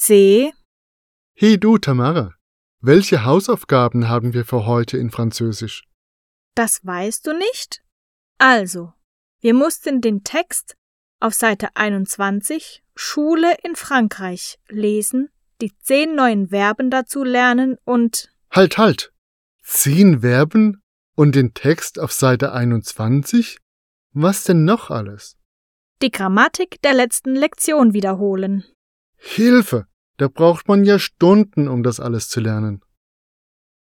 C. Hey du, Tamara, welche Hausaufgaben haben wir für heute in Französisch? Das weißt du nicht? Also, wir mussten den Text auf Seite 21 Schule in Frankreich lesen, die 10 neuen Verben dazu lernen und... Halt! 10 Verben und den Text auf Seite 21? Was denn noch alles? Die Grammatik der letzten Lektion wiederholen. Hilfe! Da braucht man ja Stunden, um das alles zu lernen.